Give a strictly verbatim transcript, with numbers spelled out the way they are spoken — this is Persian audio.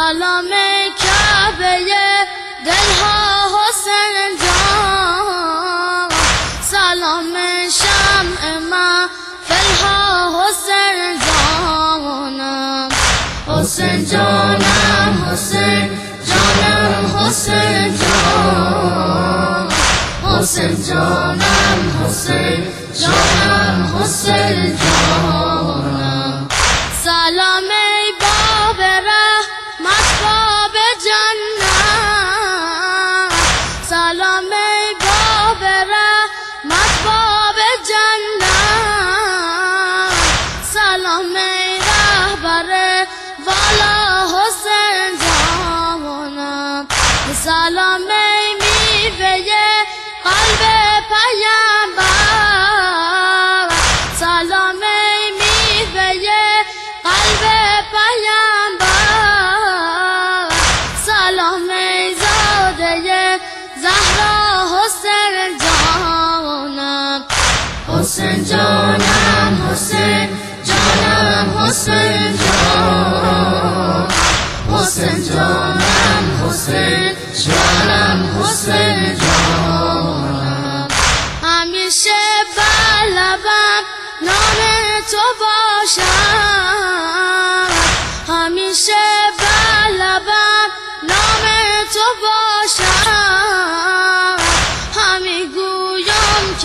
سلام کعبه دلها حسین جان، سلام شمع محفلها حسین جانم، حسین جانم حسین جانم حسین جان، حسین جانم حسین جانم حسین جانم. سلام ای باب رحمت باب جنت، سلام ای باب رحمت باب جنت، سلام ای رهبر والا حسین جانم، سلام ای میوه قلب پیامبر، سلام ای میوه قلب پیامبر، سلام ای زاده زهرا حسین جانم، حسین جانم حسین جانم حسین جان، حسین جانم حسین جانم حسین جانم. همیشه بر لبم نام تو باشد،